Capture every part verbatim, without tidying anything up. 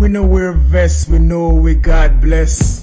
we know we're vest, we know we God bless.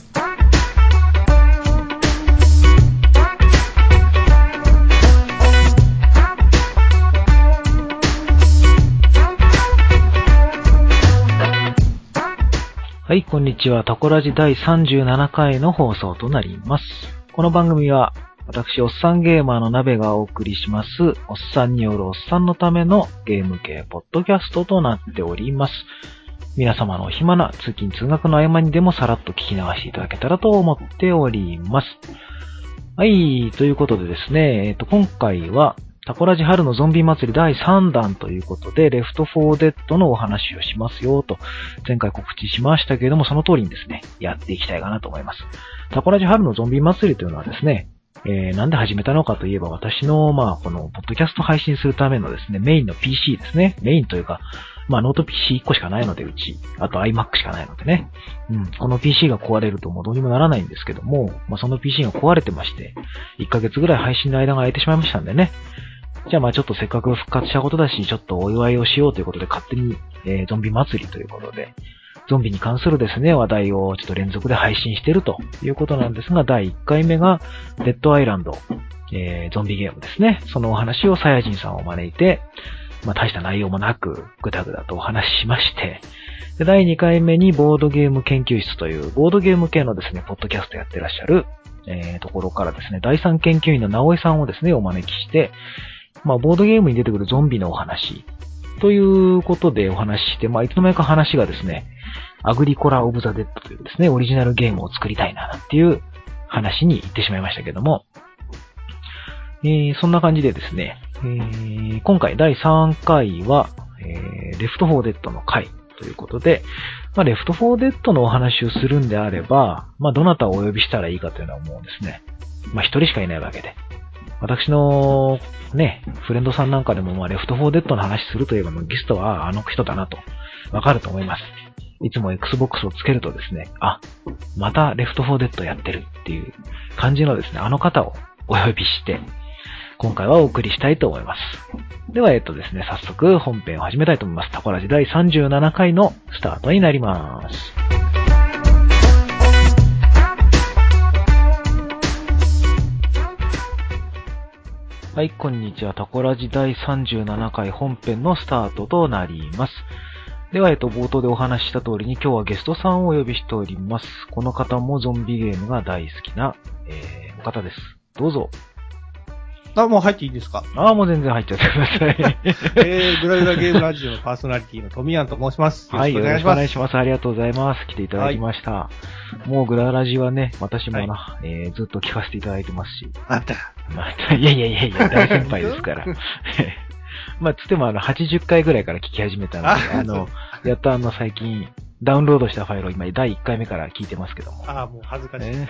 はい、こんにちは。タコラジだいさんじゅうななかいの放送となります。この番組は、私、おっさんゲーマーの鍋がお送りします、おっさんによるおっさんのためのゲーム系ポッドキャストとなっております。皆様の暇な通勤通学の合間にでもさらっと聞き流していただけたらと思っております。はい、ということでですね、えっと、今回は、タコラジ春のゾンビ祭りだいさんだんということで、レフトフォーデッドのお話をしますよと、前回告知しましたけれども、その通りにですね、やっていきたいかなと思います。タコラジ春のゾンビ祭りというのはですね、えー、なんで始めたのかといえば、私の、まあ、この、ポッドキャスト配信するためのですね、メインの ピーシー ですね。メインというか、まあ、ノート ピーシーいっこしかないので、うち。あと iMac しかないのでね。うん。この ピーシー が壊れるともうどうにもならないんですけども、まあ、その ピーシー が壊れてまして、いっかげつぐらい配信の間が空いてしまいましたんでね。じゃあまあちょっとせっかく復活したことだし、ちょっとお祝いをしようということで勝手に、えー、ゾンビ祭りということで、ゾンビに関するですね、話題をちょっと連続で配信しているということなんですが、だいいっかいめが、デッドアイランド、えー、ゾンビゲームですね。そのお話をサヤジンさんを招いて、まあ大した内容もなく、ぐだぐだとお話ししまして、でだいにかいめにボードゲーム研究室という、ボードゲーム系のですね、ポッドキャストやってらっしゃる、えー、ところからですね、だいさん研究員の直江さんをですね、お招きして、まあ、ボードゲームに出てくるゾンビのお話ということでお話しして、まあ、いつの間にか話がですね、アグリコラ・オブ・ザ・デッドというですね、オリジナルゲームを作りたいな、っていう話に行ってしまいましたけども、えー、そんな感じでですね、えー、今回だいさんかいは、えー、レフト・フォー・デッドの回ということで、まあ、レフト・フォー・デッドのお話をするんであれば、まあ、どなたをお呼びしたらいいかというのはもうですね、まあ、一人しかいないわけで、私のね、フレンドさんなんかでもまあレフトフォーデッドの話するといえばゲストはあの人だなとわかると思います。いつも Xbox をつけるとですね、あ、またレフトフォーデッドやってるっていう感じのですね、あの方をお呼びして、今回はお送りしたいと思います。では、えっとですね、早速本編を始めたいと思います。タコラジだいさんじゅうななかいのスタートになります。はい、こんにちは。タコラジだいさんじゅうななかい本編のスタートとなります。では、えっと、冒頭でお話しした通りに今日はゲストさんをお呼びしております。この方もゾンビゲームが大好きな、えー、方です。どうぞ。 あ、もう入っていいですか？ ああ、もう全然入っちゃってください。 えー、グラグラゲームラジオのパーソナリティのトミヤンと申します。 はい、よろしくお願いします。ありがとうございます。来ていただきました。はい、もうグララジはね、私もな、はい、えー、ずっと聞かせていただいてますし。 あんた。 また、いやいやいやいや、大先輩ですから。まあ、つってもあの、はちじゅっかいぐらいから聞き始めたので、あ, あの、やっとあの、最近、ダウンロードしたファイルを今、だいいっかいめから聞いてますけども。 ああ、もう恥ずかしい。ね、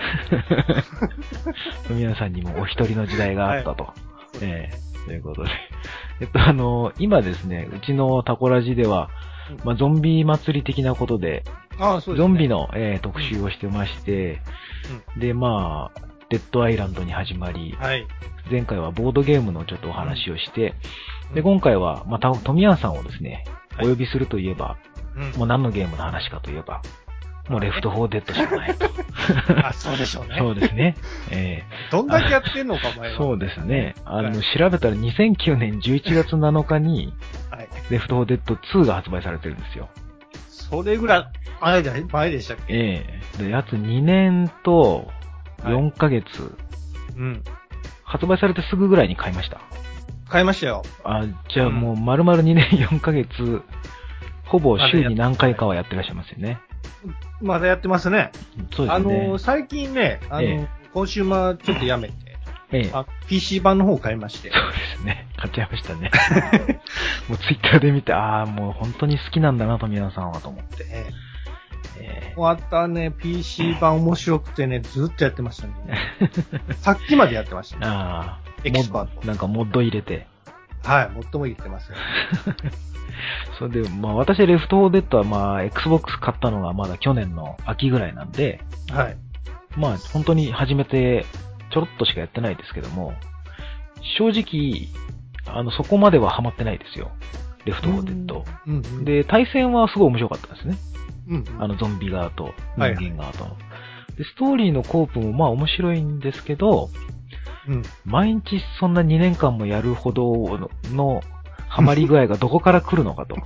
皆さんにもお一人の時代があったと。はい、えー、ということで。えっと、あの、今ですね、うちのタコラジでは、まあ、ゾンビ祭り的なことで、 ああ、そうですね、 ゾンビの、えー、特集をしてまして、うん、で、まあ、デッドアイランドに始まり、はい、前回はボードゲームのちょっとお話をして、うん、で、今回は、また、トミヤンさんをですね、はい、お呼びするといえば、うん、もう何のゲームの話かといえば、もうレフトフォーデッドしかないと。 あ、そうでしょうね。 そうですね。えー、どんだけやってんのか、前は。 そうですね。あの、はい、調べたらにせんきゅうねんじゅういちがつなのかに、はい、レフトフォーデッドツーが発売されてるんですよ。 それぐらい、前で、前でしたっけ？ ええー。で、やつにねんとよんかげつ、はい、うん。発売されてすぐぐらいに買いました。 買いましたよ。 あ、じゃあもう丸々にねんよんかげつ、ほぼ週に何回かはやってらっしゃいますよね。 まだやってますね。 そうですね。 あの、最近ね、あの、ええ、コンシューマーちょっとやめて、ええ、あ ピーシー 版の方を買いまして。 そうですね。買っちゃいましたね。もうツイッターで見て、ああ、もう本当に好きなんだな、富永さんはと思って。えええ、またね、ピーシー 版面白くてね、ずっとやってましたね。さっきまでやってましたね。 ああ。 エキスパート。 なんかモッド入れて。 はい、モッドも入れてますよ。 それで、まあ私レフトフォーデッドはまあ Xbox 買ったのがまだ去年の秋ぐらいなんで、はい。まあ本当に始めてちょろっとしかやってないですけども、正直、あのそこまではハマってないですよ。 レフトフォーデッド。 うんうん、 で、対戦はすごい面白かったですね。 うんうん、 あの、ゾンビ側と人間側と、はいはい。で、ストーリーのコープもまあ面白いんですけど、うん、毎日そんなにねんかんもやるほどの、のハマり具合がどこから来るのかと。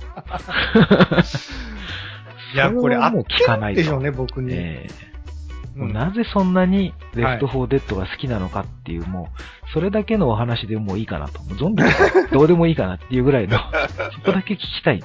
いや、これあもう聞かないと。 でしょうね、僕に。 えーうん、なぜそんなにレフトフォーデッドが好きなのかっていう、はい、もう、それだけのお話でもういいかなと。ゾンビとかどうでもいいかなっていうぐらいの、そこだけ聞きたいんです。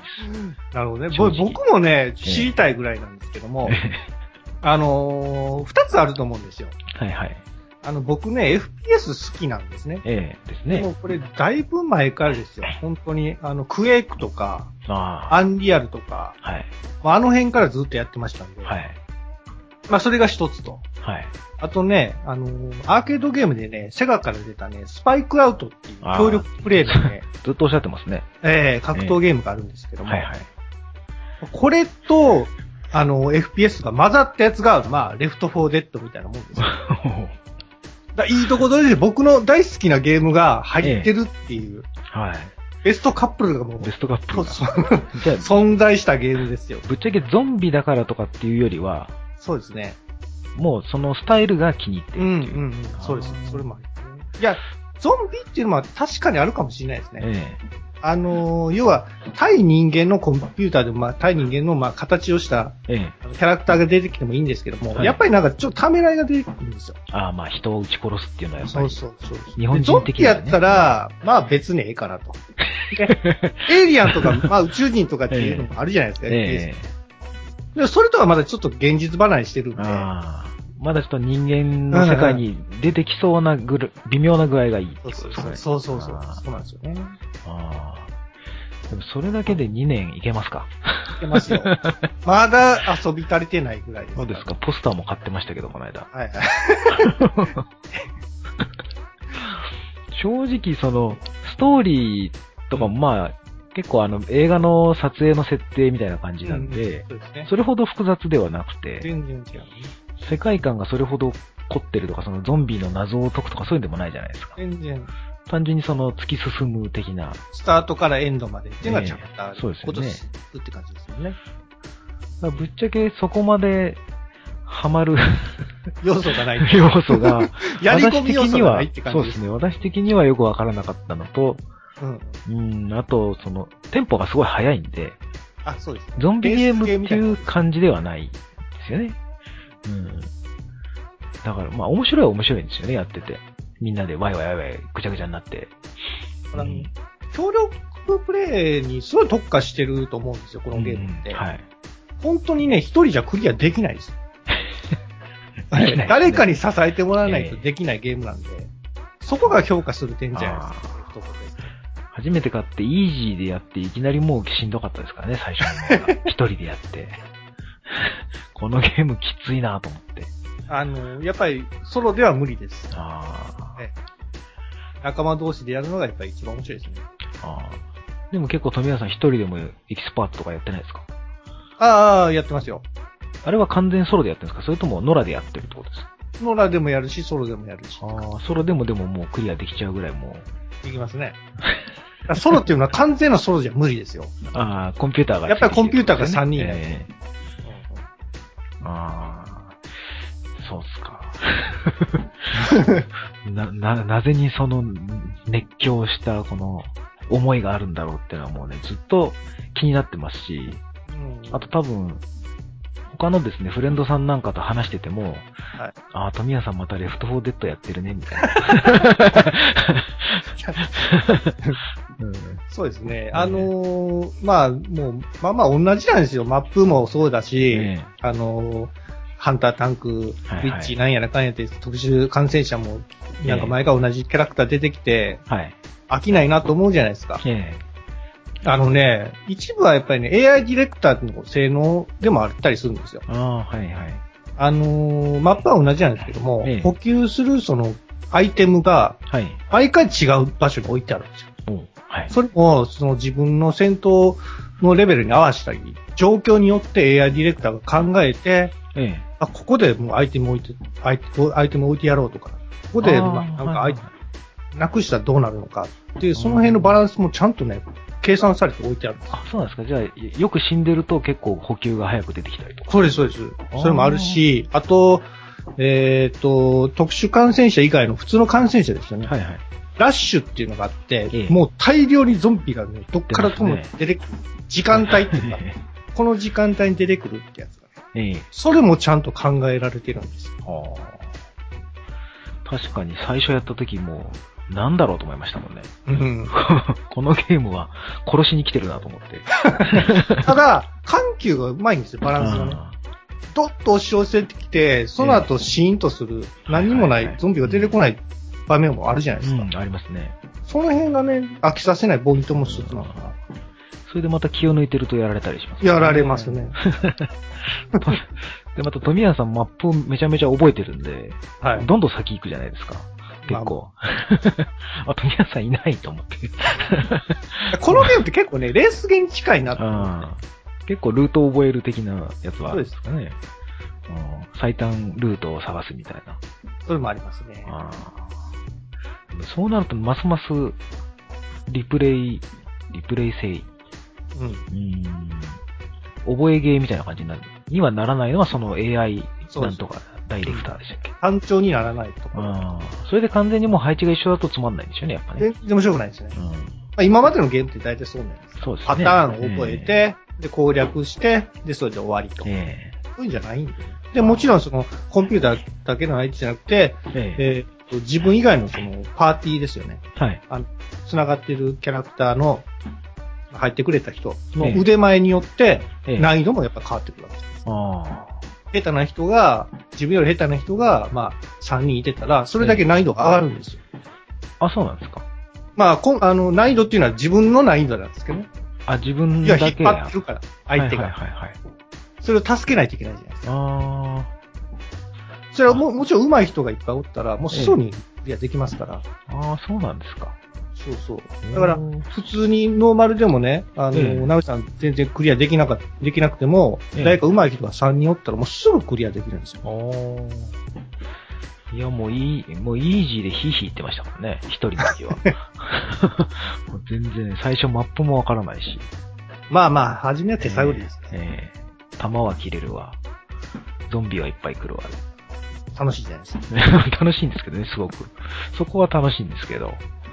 なるほどね。僕もね、知りたいぐらいなんですけども、えー、あのー、二つあると思うんですよ。 はいはい。 あの、僕ね、エフピーエス 好きなんですね。 ええですね。 もうこれ、だいぶ前からですよ。本当に、あの、クエイクとか、あアンリアルとか、はい。まあ、あの辺からずっとやってましたんで、はい。まあ、それが一つと。はい。あとね、あのー、アーケードゲームでね、セガから出たね、スパイクアウトっていう協力プレイのね、 ずっとおっしゃってますね。 ええー、格闘ゲームがあるんですけども、えー、はいはい。これと、あの、エフピーエス が混ざったやつが、まあ、レフトフォーデッドみたいなもんですよ。だいいところで僕の大好きなゲームが入ってるっていう。ええ、はい。ベストカップルがもう。 ベストカップルが。 存在したゲームですよ。 ぶっちゃけゾンビだからとかっていうよりは。 そうですね。 もうそのスタイルが気に入ってるっていう。うんうんうん。 そうです。それもありますね。いや、ゾンビっていうのは確かにあるかもしれないですね。ええ。あのー、要は、対人間のコンピューターでも、まあ、対人間の、まあ、形をした、ええ、キャラクターが出てきてもいいんですけども、はい、やっぱりなんか、ちょっとためらいが出てくるんですよ。 ああ、まあ、人を撃ち殺すっていうのはやっぱり。そうそうそう。日本人的な、ね。ゾンビやったら、まあ、別にええかなと。エイリアンとか、まあ、宇宙人とかっていうのもあるじゃないですか。ええ、でそれとはまだちょっと現実離れしてるんで。あまだちょっと人間の世界に出てきそうなぐる、微妙な具合がいいってことですね。 そうそうそう。そうなんですよね。 ああ。でもそれだけでにねんいけますか？ いけますよ。まだ遊び足りてないぐらいです。 そうですか。ポスターも買ってましたけど、この間。はいはい。正直、その、ストーリーとかもまあ、結構あの、映画の撮影の設定みたいな感じなんで、うん、そうですね、それほど複雑ではなくて、 全然違うね。 世界観がそれほど凝ってるとか、そのゾンビの謎を解くとかそういうんでもないじゃないですか。 全然。 単純にその突き進む的な。 スタートからエンドまでっていうのがちゃんとある、 えー、そうですよね。 って感じですよね。 ぶっちゃけそこまでハマる要素がない。 要素が、 やり込み要素がないって感じです。 そうですね。私的にはよくわからなかったのと、うん、うん、あと、その、テンポがすごい速いんで、 あ、そうですね。 ゾンビゲームっていう感じではないですよね。うん。だから、まあ、面白いは面白いんですよね、やってて。みんなでワイワイワイワイぐちゃぐちゃになって。 うん、協力プレイにすごい特化してると思うんですよ、このゲームって。うん、はい。本当にね、一人じゃクリアできないです。できないですね、誰かに支えてもらわないとできないゲームなんで、えー、そこが評価する点じゃないですか。 初めて買ってイージーでやっていきなりもうしんどかったですからね、最初の一人でやって。このゲームきついなと思って。 あの、やっぱりソロでは無理です。あね、仲間同士でやるのがやっぱり一番面白いですね。 あでも結構富谷さん一人でもエキスパートとかやってないですか？ ああ、やってますよ。 あれは完全ソロでやってるんですか？それともノラでやってるってことですか？ ノラでもやるし、ソロでもやるし。 ああ、ソロでもでももうクリアできちゃうぐらいもう。できますね。ソロっていうのは完全なソロじゃ無理ですよ。 ああ、コンピューターが、ね。 やっぱりコンピューターがさんにんいない、えー。ああ、そうっすか。な、な、なぜにその熱狂したこの思いがあるんだろうっていうのはもうね、ずっと気になってますし、うん、あと多分、他のですね、フレンドさんなんかと話してても、はい、ああ、富谷さんまたレフトフォーデッドやってるね、みたいな。 うん、そうですね。あのー、まあ、もう、まあまあ同じなんですよ。マップもそうだし、ね、あのー、ハンタータンク、ウィッチ、なんやらかんやって特殊感染者も、なんか前が同じキャラクター出てきて、はい、飽きないなと思うじゃないですか。ねあのね、一部はやっぱりね、エーアイ ディレクターの性能でもあったりするんですよ。ああ、はいはい。あのー、マップは同じなんですけども、ええ、補給するそのアイテムが、はい。毎回違う場所に置いてあるんですよ。はい。それも、その自分の戦闘のレベルに合わせたり、状況によって エーアイ ディレクターが考えて、ええ。あ、ここでもうアイテム置いて、アイテム、アイテム置いてやろうとか、ここで、まあ、なんかアイテム、なくしたらどうなるのかっていう、その辺のバランスもちゃんとね、 計算されて置いてあるんです。 あ、そうなんですか。じゃあ、よく死んでると結構補給が早く出てきたりとか。 そうです、そうです。それもあるし、あと、えっ、ー、と、特殊感染者以外の普通の感染者ですよね。はいはい。ラッシュっていうのがあって、ええ、もう大量にゾンビがね、どっからとも出てくる。時間帯っていうか、この時間帯に出てくるってやつがね。ええ、それもちゃんと考えられてるんですよ。 確かに最初やった時も、なんだろうと思いましたもんね。 うん、 このゲームは殺しに来てるなと思って。 ただ、緩急がうまいんですよ、バランスがね。どっと押し寄せてきて、その後シーンとする、えー、何にもない、はいはいはい、ゾンビが出てこない場面もあるじゃないですか。 うん、ありますね。 その辺がね、飽きさせないポイントも一つなのかな。 それでまた気を抜いてるとやられたりしますね。 やられますね。 で、また富谷さんマップをめちゃめちゃ覚えてるんで、はい、どんどん先行くじゃないですか。結構。まあ、あ、富谷さんいないと思って。 このゲームって結構ね、レースゲーに近いなって思って。 結構ルートを覚える的なやつはあるんですかね。最短ルートを探すみたいな。 それもありますね。あ、 そうなると、ますます、リプレイ、リプレイ性。うん。うん。覚えゲーみたいな感じになる。にはならないのは、その エーアイ なんとかダイレクターでしたっけ？ 単調にならないところ。 ああ。それで完全にもう配置が一緒だとつまんないんでしょうね、やっぱね。 全然面白くないですね。うん。まあ、今までのゲームって大体そうなんです。そうですね。パターンを覚えて、えー、で、攻略して、で、それで終わりと。えー、そういうんじゃないんで。で、もちろんその、コンピューターだけの相手じゃなくて、えーえー、と自分以外のその、パーティーですよね。はい。あの、繋がってるキャラクターの、入ってくれた人の腕前によって、難易度もやっぱ変わってくるわけです。えー、あ下手な人が、自分より下手な人が、まあ、さんにんいてたら、それだけ難易度が上がるんですよ。えー、あ、そうなんですか。 まあ、こあの、難易度っていうのは自分の難易度なんですけどね。 あ、自分だけ。 いや、引っ張ってるから、相手が。はいはいはい、はい。それを助けないといけないじゃないですか。ああ。それはも、もちろん上手い人がいっぱいおったら、もうすぐにクリアできますから。 ええ、ああ、そうなんですか。 そうそう。だから、普通にノーマルでもね、あの、ええ、ナウさん全然クリアできなかった、できなくても、ええ、誰か上手い人がさんにんおったらもうすぐクリアできるんですよ。 いや、もういい、もうイージーでヒーヒー言ってましたからね、一人の時は。もう全然、最初マップもわからないし。 まあまあ、初めは手探りですね。 ええー、弾は切れるわ。ゾンビはいっぱい来るわ。 楽しいじゃないですか。 楽しいんですけどね、すごく。そこは楽しいんですけど。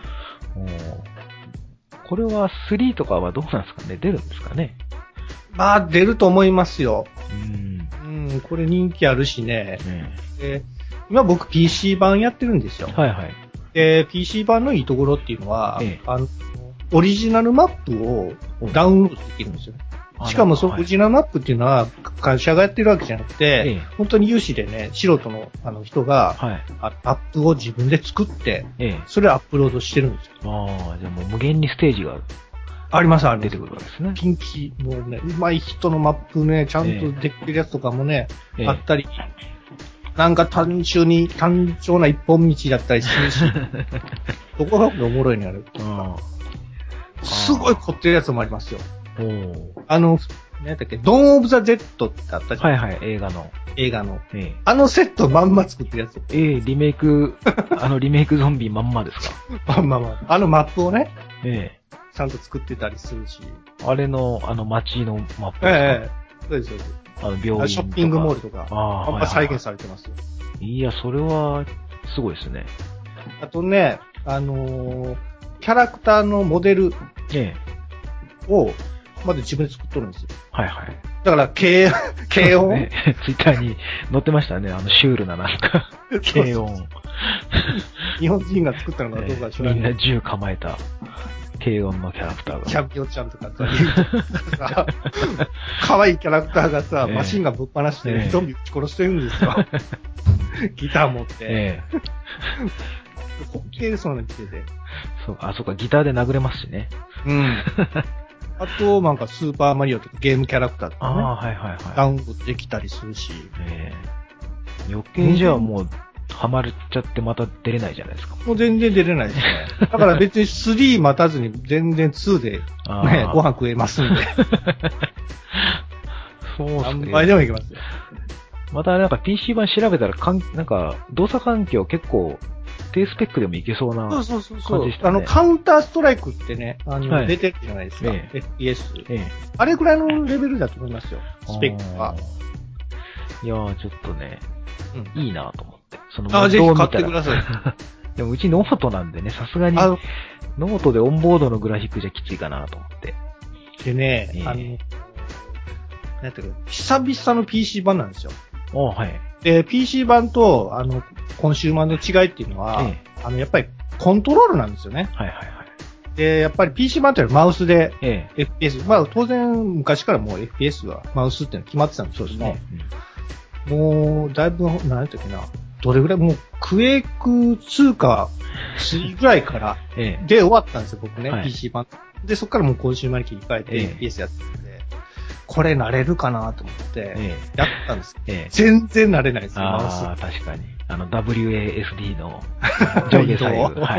これはスリーとかはどうなんですかね？出るんですかね？ まあ、出ると思いますよ。うん。うん、これ人気あるしね。うん、で今僕 ピーシー 版やってるんですよ。はいはい。で、ピーシー 版のいいところっていうのは、ええ、あの、オリジナルマップをダウンロードできるんですよ。しかもそのオリジナルマップっていうのは会社がやってるわけじゃなくて、ええ、本当に有志でね、素人のあの人が、はい、アップを自分で作って、ええ、それをアップロードしてるんですよ。 ああ、じゃあもう無限にステージがあります、あります。 出てくるわけですね。 近畿、もうね、上手い人のマップね、ちゃんとできるやつとかもね、ええ、あったり、なんか単純に、単調な一本道だったりするし、どこがおもろいのやる。すごい凝ってるやつもありますよ。あの、何だっけ、ドーン・オブ・ザ・ゼットってあったじゃん。 はいはい、映画の。 映画の。ええ、あのセットまんま作ってるやつ。 ええ、リメイク、あのリメイクゾンビまんまですか？ まんまま。あのマップをね、ええ、ちゃんと作ってたりするし。 あれの、あの街のマップですか？ ええ、そうです、そうです。 あの病院とか。 ショッピングモールとか。ああ、やっぱ再現されてますよ。 いや、それは、すごいですね。 あとね、あのー、キャラクターのモデルを、まだ自分で作っとるんですよ。はいはい。だから、軽、軽音、ね、 ツイッターに載ってましたね。あの、シュールななんか、軽音。 日本人が作ったのかどうか知らない。 みんな銃構えた、軽音のキャラクターが。 キャビオちゃんとかさ、可愛いキャラクターがさ、えー、マシンガンぶっ放して、えー、ゾンビ撃ち殺してるんですよ。ギター持って。えー滑稽でそうなの来てて。 そうか、あ、そうか、ギターで殴れますしね。 うん。あと、なんか、スーパーマリオとかゲームキャラクターとかね。ああ、はいはいはい。ダウンロードできたりするし。ええー。余計じゃあもう、ハマっちゃってまた出れないじゃないですか。 もう全然出れないですね。だから別にスリー待たずに全然ツーで、ね、ご飯食えますんで。 そうですね。 何倍でもいけますよ。 またなんか ピーシー 版調べたらかん、なんか動作環境結構低スペックでもいけそうな感じでしたね。 そうそうそう。あの、カウンターストライクってね、あの、はい、出てるじゃないですか。ええ、エフピーエス、ええ。あれくらいのレベルだと思いますよ。スペックが。 いやー、ちょっとね、うん、いいなと思って。そのあ、ぜひ買ってください。 でもうちノートなんでね、さすがに、ノートでオンボードのグラフィックじゃきついかなと思って。 でね、えー、あの、なんやったっけ、久々の ピーシー 版なんですよ。 おはい。 で、ピーシー 版と、あの、コンシューマーの違いっていうのは、えー、あの、やっぱりコントロールなんですよね。 はいはいはい。 で、やっぱり ピーシー 版ってマウスで、 えー、 エフピーエス、まあ当然昔からもう エフピーエス はマウスっていうの決まってたんですけども、ねうん、もう、だいぶ、なんやったっけな、どれぐらい、もう、クエイクツーかスリーぐらいから、で終わったんですよ、僕ね、はい、ピーシー 版。で、そこからもうコンシューマーに切り替えて、エフピーエス やってるんで、これ慣れるかなと思って、やったんですけど、ええ、全然慣れないですよ、マウス。 ああ、確かに。あの、ダブリューエーエスディー の上下左右。はい。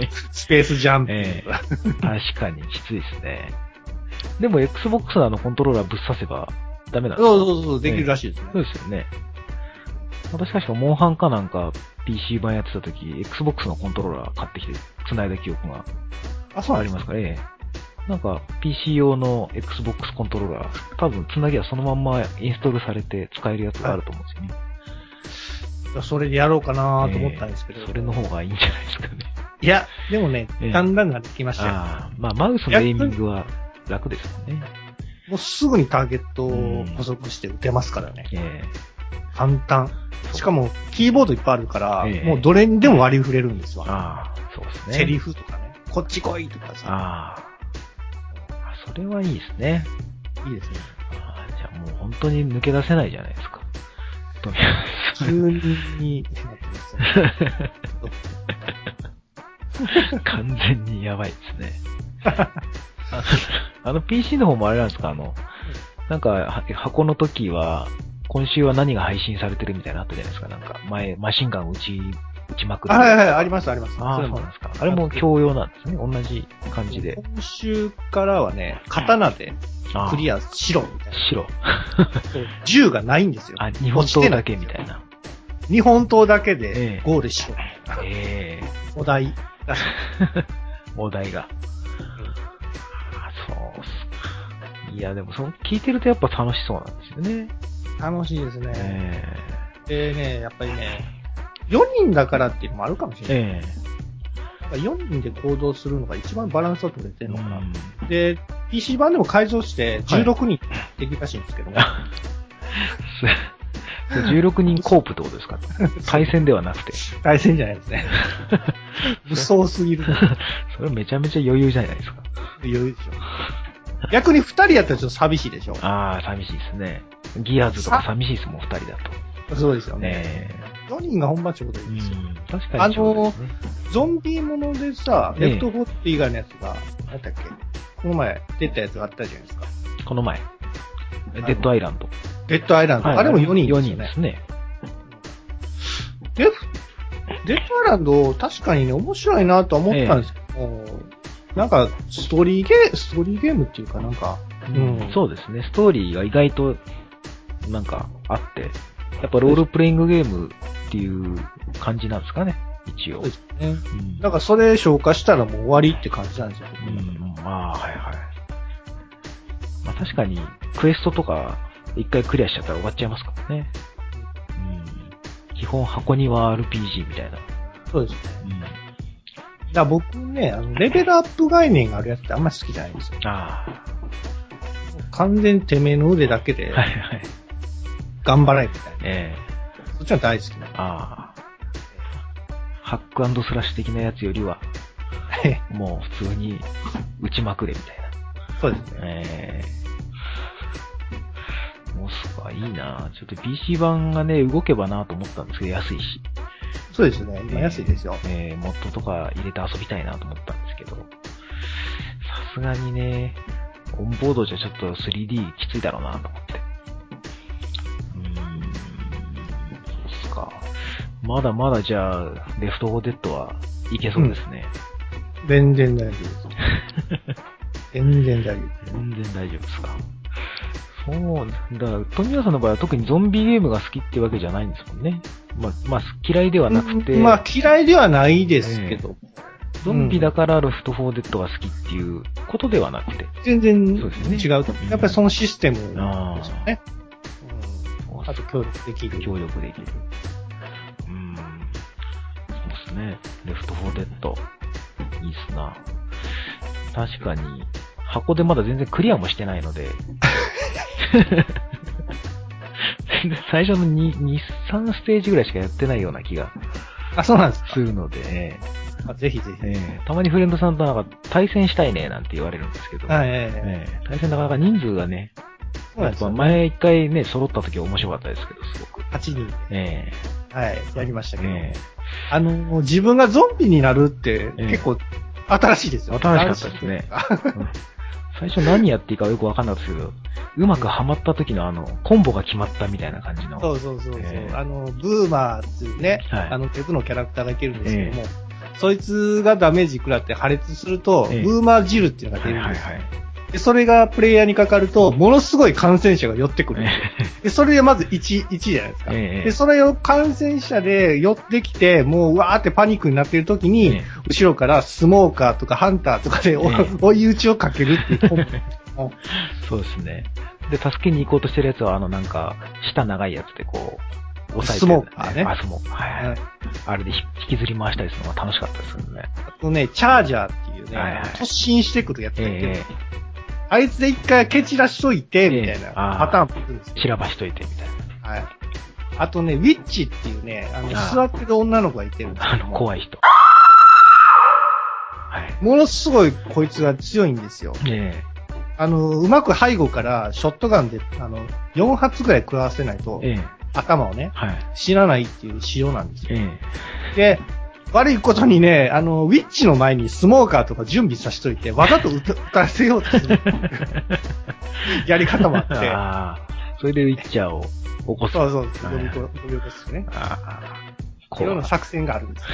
スペースジャンプ、 ええ。確かにきついですね。でも、Xbox のあのコントローラーぶっ刺せばダメなんですか？ そうそうそう、できるらしいですね。 そうですよね。私確かモンハンかなんか ピーシー 版やってた時、Xbox のコントローラー買ってきて繋いだ記憶がありますから、ええ。なんか ピーシー 用の Xbox コントローラー、多分繋ぎはそのまんまインストールされて使えるやつがあると思うんですよね。 はい、それでやろうかなと思ったんですけど、 えー。それの方がいいんじゃないですかね。 いや、でもね、だんだんなってきましたよ。 あまあ、マウスのエイミングは楽ですもんね。 もうすぐにターゲットを補足して打てますからね。えー、簡単。しかも、キーボードいっぱいあるから、えー、もうどれにでも割り振れるんですわ。 ああ、そうですね。 セリフとかね。こっち来いとかさ。 ああ。それはいいですね。 いいですね。 あじゃあもう本当に抜け出せないじゃないですか。とりあえず。急になってますね。 完全にやばいですね。あ, あの ピーシー の方もあれなんですかあの、なんか箱の時は、今週は何が配信されてるみたいなのあったじゃないですか。なんか前、マシンガン撃ち、撃ちまくって。 はいはい、ありますあります。 ああ、そうなんですか。あれも共用なんですね。同じ感じで。 今週からはね、刀でクリアしろみたいな。 白。 銃がないんですよ。 あ、日本刀だけみたいな。 日本刀だけでゴールしろみたいな。 ええー。お題らしい。 お題が。そうっすか。いや、でもその聞いてるとやっぱ楽しそうなんですよね。 楽しいですね。えー、でね、やっぱりね、よにんだからっていうのもあるかもしれない。えー、なんかよにんで行動するのが一番バランスが取れてるのかな。うん、で、ピーシー 版でも改造してじゅうろくにんできるらしいんですけども。はい、 じゅうろくにんコープってことですか？対戦ではなくて。 対戦じゃないですね。無双すぎる。 それめちゃめちゃ余裕じゃないですか。 余裕でしょ。逆にふたりやったらちょっと寂しいでしょ。 ああ、寂しいですね。ギアーズとか寂しいですもん、ふたりだと。 そうですよね。えー、よにんが本場ちょうどいいですよ。 確かにちょうどいいですね。 あの、ゾンビものでさ、レフトフォーティー以外のやつが、何だっけ、この前出たやつがあったじゃないですか。 この前。デッドアイランド。 デッドアイランド。はい、あれもよにんですね。よにんですね。 デフ、デッドアイランド、確かにね、面白いなとは思ったんですけど、えー、なんか、ストーリーゲー、ストーリーゲームっていうかなんか、 うん、そうですね。ストーリーが意外と、なんか、あって、やっぱロールプレイングゲームっていう感じなんですかね、一応。 そうですね。うん、だからそれ消化したらもう終わりって感じなんですよ、 うん、ああ、はいはい。まあ確かに、クエストとか、一回クリアしちゃったら終わっちゃいますからね。うん、基本箱庭 アールピージー みたいな。 そうですね。うん、だから僕ね、あの、レベルアップ概念があるやつってあんまり好きじゃないんですよ。ああ。完全てめえの腕だけで、はいはい。頑張れみたいな。ええー。そっちは大好きなの。ああ。 ハック&スラッシュ的なやつよりは、もう普通に打ちまくれみたいな。 そうですね。 ええー。モスか、いいなちょっと ピーシー 版がね、動けばなと思ったんですけど、安いし。 そうですね。今安いですよ。 えー、えー、モッドとか入れて遊びたいなと思ったんですけど、さすがにね、オンボードじゃちょっと スリーディー きついだろうなと思って。うーん、そうっすか。まだまだじゃあ、レフトフォーデッドはいけそうですね。 うん、全然大丈夫です。全然大丈夫。 全然大丈夫ですか。 そう、だから、富谷さんの場合は特にゾンビゲームが好きってわけじゃないんですもんね。まあ、まあ、嫌いではなくて。 まあ、嫌いではないですけど。 えー、ゾンビだからレフトフォーデッドが好きっていうことではなくて。 全然違う。そうですね、やっぱりそのシステムですよね。 うん、 あと協力できる。 協力できる。うん。そうですね。レフトフォーデッド。いいっすな。確かに、箱でまだ全然クリアもしてないので。最初の に、に、さんステージぐらいしかやってないような気が。 あ、そうなんですか。 するので、ね、 あ、ぜひぜひ、 えー。たまにフレンドさんとなんか対戦したいねなんて言われるんですけど。 はい、えーえー、対戦なかなか人数がね、 そうなんですよね、 前一回ね、揃った時面白かったですけど、すごく。 はちにん。 えー、はい、やりましたけど。 えー、 あの、自分がゾンビになるって結構新しいですよね。 新しかったですね。最初何やっていいかよくわかんなかったですけど、うまくハマった時のあの、コンボが決まったみたいな感じの。 そうそうそうそう、 えー。 あの、ブーマーっていうね、はい、あの、ウェブのキャラクターがいけるんですけども、えー、そいつがダメージ食らって破裂すると、えー、ブーマー汁っていうのが出るんですよ。はいはいはい、で、それがプレイヤーにかかると、ものすごい感染者が寄ってくるんですよ。えー、で、それでまずいち、いちじゃないですか。えー、で、それを感染者で寄ってきて、もううわーってパニックになっている時に、えー、後ろからスモーカーとかハンターとかで、えー、追い打ちをかけるっていうコンボ。 そうですね。で、助けに行こうとしてるやつは、あの、なんか、舌長いやつでこう、押さえて、ね、 スモーカーね。 あ、スモーカー。はい、はい。あれで引きずり回したりするのが楽しかったですけどね。 あとね、チャージャーっていうね、はいはい、突進してくるやつがいて、えー、あいつで一回蹴散らしといて、みたいなパターンもいるんですよ。 散らばしといて、みたいな。 はい。あとね、ウィッチっていうね、あの、座ってる女の子がいてるんですよ。 あの、怖い人。 はい。ものすごいこいつが強いんですよ。 えーあの、うまく背後からショットガンで、あの、よん発ぐらい食らわせないと、ええ、頭をね、はい、死なないっていう仕様なんですよ。ええ、で、悪いことにね、あの、ウィッチの前にスモーカーとか準備させといて、わざと撃たせようとするやり方もあって。 あそれでウィッチャーを起こす。 そうそう、呼び起こすね。あいろんな作戦があるんですよ。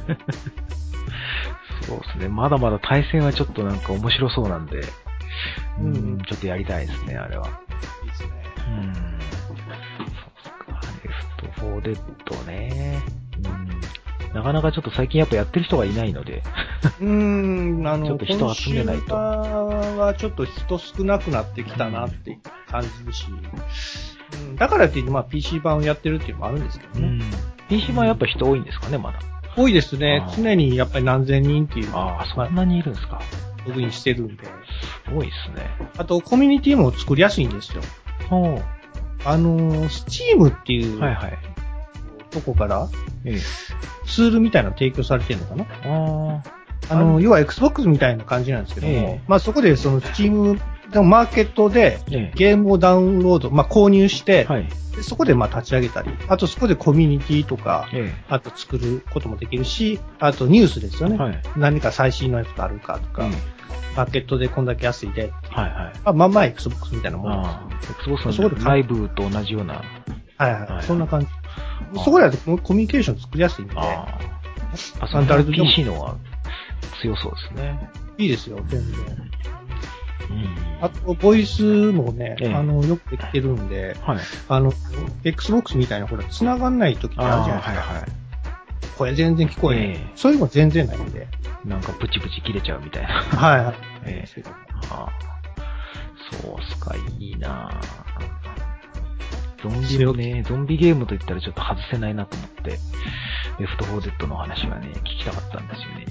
そうですね。まだまだ対戦はちょっとなんか面白そうなんで、うん、うん、ちょっとやりたいですね、あれは。 いいですね。 うん。そうか、レフトフォーデッドね。うん。なかなかちょっと最近やっぱやってる人がいないので。 うーん、あの、 ちょっと人集めないと。 はちょっと人少なくなってきたなって感じるし、うん、だからって言って、まあ ピーシー 版をやってるっていうのもあるんですけどね。うん、 ピーシー 版やっぱ人多いんですかね、まだ。 多いですね。常にやっぱり何千人っていう。 ああ、そんなにいるんですか。 ログインしてるんで。 すごいですね。 あと、コミュニティも作りやすいんですよ。 ほう。 あの、Steam っていう、 はいはい。 とこから、 ええ、 ツールみたいなの提供されてるのかな。 ああの、要は Xbox みたいな感じなんですけども、ええ、まあそこでその Steam のマーケットでゲームをダウンロード、まあ購入して、はい、でそこでまあ立ち上げたり、あとそこでコミュニティとか、ええ、あと作ることもできるし、あとニュースですよね。はい、何か最新のやつがあるかとか、うん、マーケットでこんだけ安いで。 はいはい。 まあまあまあ Xbox みたいなものです。 Xbox のライブと同じような。 はいはい。はい、そんな感じ。そこでコミュニケーション作りやすいんで。ああ。その ピーシー のは強そうですね。 いいですよ、全然。うん、あと、ボイスもね、ええ、あの、よくできてるんで、はい、あの、Xbox みたいな、ほら、繋がんない時ってあるじゃないですか。はいはい、これ全然聞こえない、え。そういうの全然ないんで。 なんか、プチプチ切れちゃうみたいな。 はいはい。 ええはあ、そうっすか、いいなぁ。ゾンビをね、ゾンビゲームと言ったらちょっと外せないなと思って、レフトフォーデッドの話はね、聞きたかったんですよね。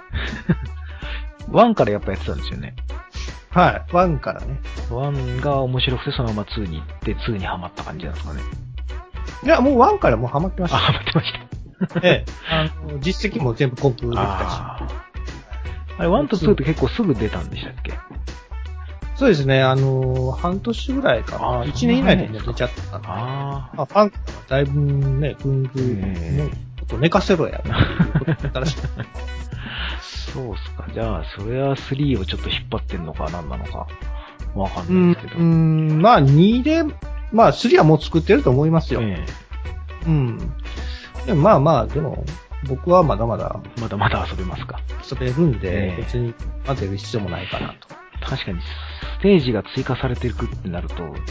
ワンからやっぱやってたんですよね。 はい。ワンからね。 ワンが面白くてそのままツーに行ってツーにハマった感じなんですかね。 いや、もうワンからもうハマってました。 あ、ハマってました。 ええ。あの、実績も全部コンプできたし。あ, あれ、ワンとツーって結構すぐ出たんでしたっけ？ そうですね。あの、半年ぐらいかな。いちねん以内でも出ちゃったかな。 ああ。ファンからだいぶね、文具ね、ちょっと寝かせろや。新しい。 そうっすか。じゃあ、それはスリーをちょっと引っ張ってんのか何なのかわかんないですけど。 うん、うんまあにで、まあスリーはもう作ってると思いますよ。ええ、うん。でもまあまあ、でも、僕はまだまだ。 まだまだ遊べますか。 遊べるんで、ええ、別に混ぜる必要もないかなと。 確かに、ステージが追加されていくってなると、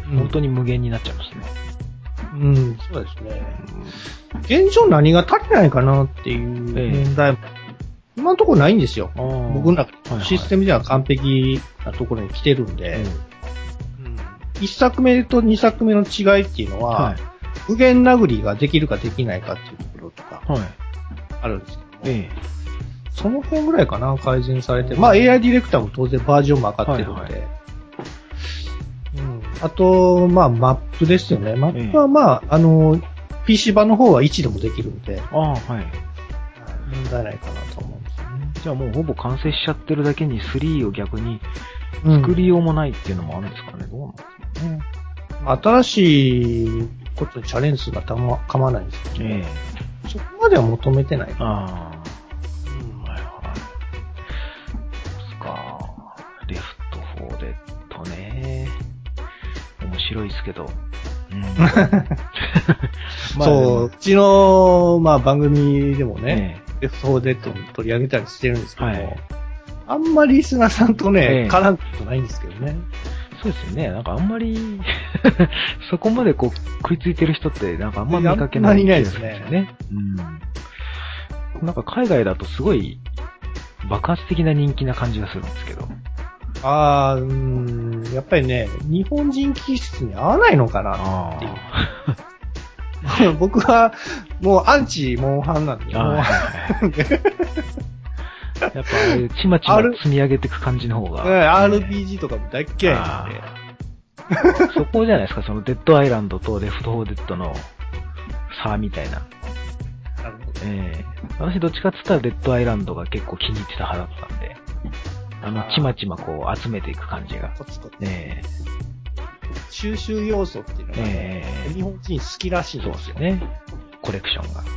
本当に無限になっちゃいますね。 うん、うん、そうですね。現状何が足りないかなっていう問題も、ええ、今のところないんですよ。僕の中でシステムでは完璧なところに来てるんで、はいはい、うん、一作目と二作目の違いっていうのは、はい、無限殴りができるかできないかっていうところとか、あるんですけども、はい、ええ、その辺ぐらいかな、改善されて。まあ エーアイ ディレクターも当然バージョンも上がってるんで、はいはい、うん、あと、まあマップですよね。マップはまあ、ええ、あの、ピーシー 版の方はいちでもできるんで、 あ、はい、 問題ないかなと思うんですよね。 じゃあもうほぼ完成しちゃってるだけにスリーを逆に作りようもないっていうのもあるんですかね。うん、どうなんですかね。 新しいことにチャレンジするのはたま、構わないんですけど、ね、えー、そこまでは求めてないかな。ああ、 うん、はいはい。そうか。レフトフォーデッドね。面白いですけど。うん、まあ、 そう、うちの、まあ、番組でもね、えー、レフトフォーデッドを取り上げたりしてるんですけども、はい、あんまりリスナーさんとね、えー、絡むことないんですけどね。 そうですよね。なんかあんまりそこまでこう食いついてる人ってなんかあんま見かけない気がするんですよね。うん。なんか海外だとすごい爆発的な人気な感じがするんですけど。 ああ、うん、やっぱりね、日本人気質に合わないのかなっていう。僕はもうアンチモンハンなんで。もうやっぱああいうちまちま積み上げていく感じの方が、ね。 アールピージー とかも大っ嫌いなんで。 そこじゃないですか、そのデッドアイランドとレフトフォーデッドの差みたいな。なるほど。えー、私どっちかって言ったらデッドアイランドが結構気に入ってた派だったんで、あのちまちまこう集めていく感じが。コツコツ。えー、収集要素っていうのが、ね、えー、日本人好きらしいんですよ。 そうですね。コレクションが。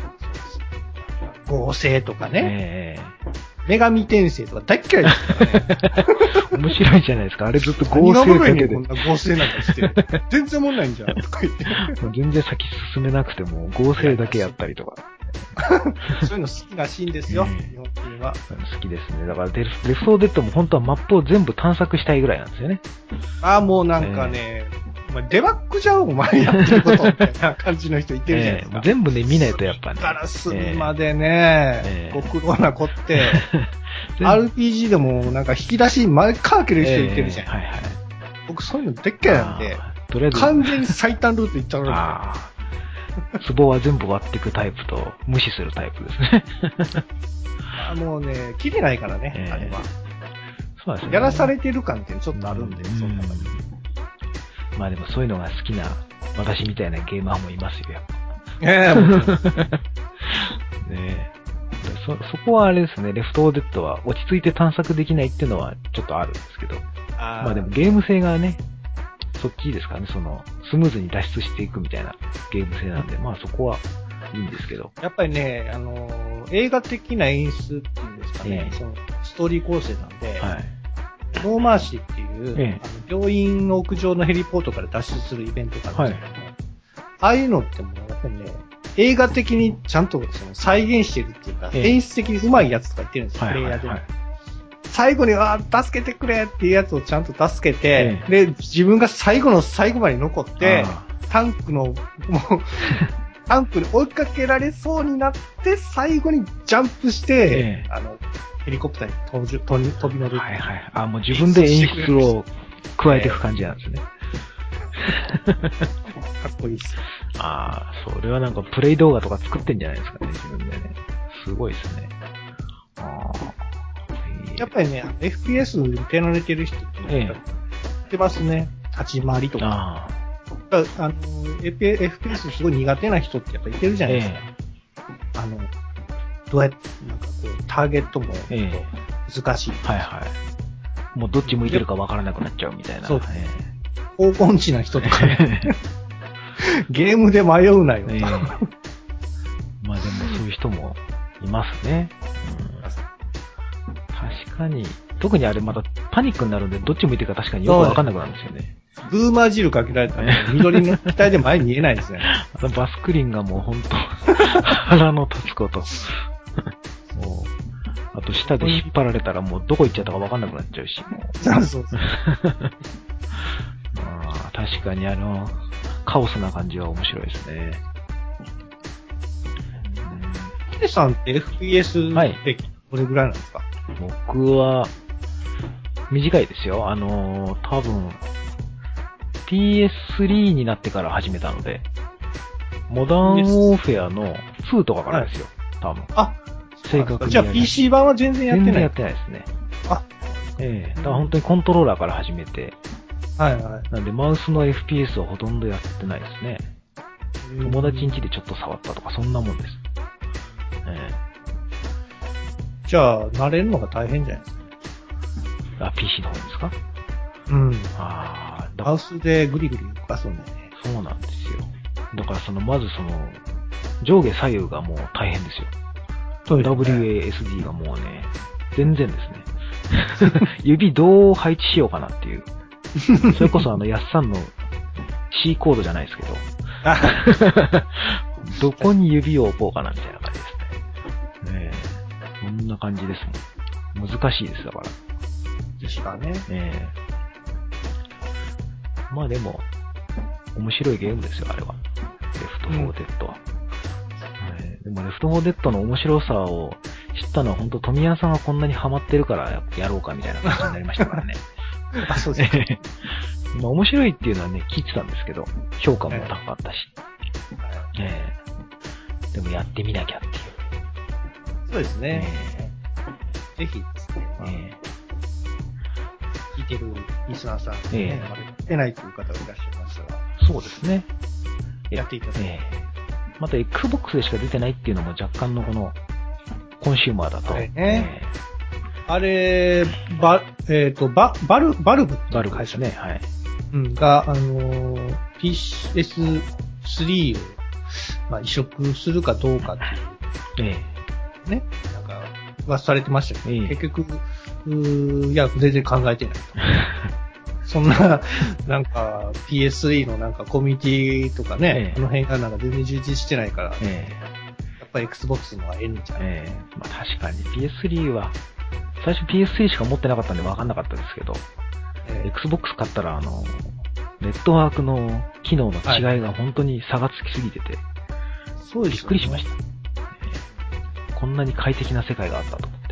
合成とかね。えー、女神転生とか大嫌いですからね。 面白いじゃないですか。あれずっと合成だけで。 こんな合成なんかして。全然おもんないんじゃん。とか言って。 全然先進めなくても合成だけやったりとか。 そういうの好きらしいんですよ。えー、日本人は。 好きですね。だからレフトフォーデッドも本当はマップを全部探索したいぐらいなんですよね。 ああ、もうなんかね、えー、お前デバッグじゃんお前やってることみたいな感じの人いてるじゃないですか。 えー、全部ね、見ないとやっぱね。 から隅までね、えー、ご苦労なこって、アールピージー でもなんか引き出し前から開ける人いてるじゃん。えーはいはい、僕そういうのでっかいなんで、とりあえず完全に最短ルート行っちゃうので。壺は全部割っていくタイプと無視するタイプですね。 あもうね、切れないからね、えー、あれは。 そうですね。 やらされてる感ってちょっとあるんで、うん、そんな感じ。 まあでもそういうのが好きな私みたいなゲーマーもいますよ。 ええー、 ねそ、そこはあれですね、レフトフォーデッドは落ち着いて探索できないっていうのはちょっとあるんですけど。あまあでもゲーム性がね、そっちですからね、その、スムーズに脱出していくみたいなゲーム性なんで、まあそこはいいんですけど。 やっぱりね、あのー、映画的な演出っていうんですかね、えー、そのストーリー構成なんで、はい、ノーマーシーっていう、えー、あの病院の屋上のヘリポートから脱出するイベントがあるんですけども、はい、ああいうのってもうやっぱりね、映画的にちゃんとその再現してるっていうか、えー、演出的に上手いやつとか言ってるんですよ、プレイヤーでも。はいはいはい最後に、ああ、助けてくれっていうやつをちゃんと助けて、ええ、で、自分が最後の最後まで残って、タンクの、もう、タンクに追いかけられそうになって、最後にジャンプして、ええ、あの、ヘリコプターに飛び飛び飛び乗る。 はいはい。あもう自分で演出を加えていく感じなんですね。 えー、かっこいいっすよ。 ああ、それはなんかプレイ動画とか作ってんじゃないですかね、自分でね。すごいですね。ああ。 やっぱりね、エフピーエス に手慣れてる人って言ってますね。立ち回りとか。ああの、エフピーエス すごい苦手な人ってやっぱいてるじゃないですか。えー、あの、どうやって、なんかこう、ターゲットも難しい、 えー。はいはい。もうどっち向いてるかわからなくなっちゃうみたいな。 そう。高根地な人とかね。ゲームで迷うなよ。えー、 まあでもそういう人もいますね。うん確かに。特にあれまたパニックになるんで、どっち向いてるか確かによくわかんなくなるんですよね。 ブーマー汁かけられたら、緑の機体で前に見えないですね。 あとバスクリンがもうほんと、腹の立つこと。もうあと下で引っ張られたらもうどこ行っちゃったかわかんなくなっちゃうし。 そうそうそう。 あ確確かにあの、カオスな感じは面白いですね。 ヒデさんって エフピーエス 歴どれぐらいなんですか？ 僕は、短いですよ。あのー、多分、ピーエススリー になってから始めたので、モダンウォーフェアのツーとかからですよ。多分。あ、正確に。 じゃあ ピーシー 版は全然やってない？ 全然やってないですね。あ、ええー。だから本当にコントローラーから始めて。はいはい。なんでマウスの エフピーエス はほとんどやってないですね。友達ん家でちょっと触ったとかそんなもんです。ええー。じゃあ、慣れるのが大変じゃないですか。 あ、ピーシー の方ですか？ うん。ああ、マウスでグリグリ動かすんだよね。 そうなんですよ。だからその、まずその、上下左右がもう大変ですよ。そうですね。ダブリューエーエスディー がもうね、全然ですね。指どう配置しようかなっていう。それこそあの、やっさんの C コードじゃないですけど、どこに指を置こうかなみたいな感じですね。ねえ。こんな感じですもん。難しいです、だから。 ですかね。 ええ。まあでも、面白いゲームですよ、あれは。レフトフォーデッドは。うん、でもレフトフォーデッドの面白さを知ったのは本当富谷さんがこんなにハマってるからやろうかみたいな感じになりましたからね。 あ、そうですね。 まあ面白いっていうのはね、聞いてたんですけど、評価も高かったし。えええでもやってみなきゃっていう。 そうですね。えー、ぜひですね。えー聞いてるリスナーさん、ね、ええ、まだやってないという方がいらっしゃいますが。 そうですね。 やっていただいて。ええ、 また Xbox でしか出てないっていうのも若干のこの、コンシューマーだと。 あれね。ええ、あれ、バ、えっ、ー、と、バ、バル、バルブってバルブですね。はい。 うん、が、あのー、ピーエススリー を、まあ、移植するかどうかっていう。ええ。ね。なんか、はされてましたけど、ええ、結局、うーいや、全然考えてないと。そんな、なんか、ピーエススリー のなんかコミュニティとかね、ええ、あの辺がなんか全然充実してないから、ええ、やっぱり Xbox の方がええんじゃない、ええ、まあ確かに ピーエススリー は、最初 ピーエススリー しか持ってなかったんで分かんなかったですけど、ええ、Xbox 買ったらあの、ネットワークの機能の違いが本当に差がつきすぎてて、そうですね、びっくりしました、ええ。こんなに快適な世界があったと思って。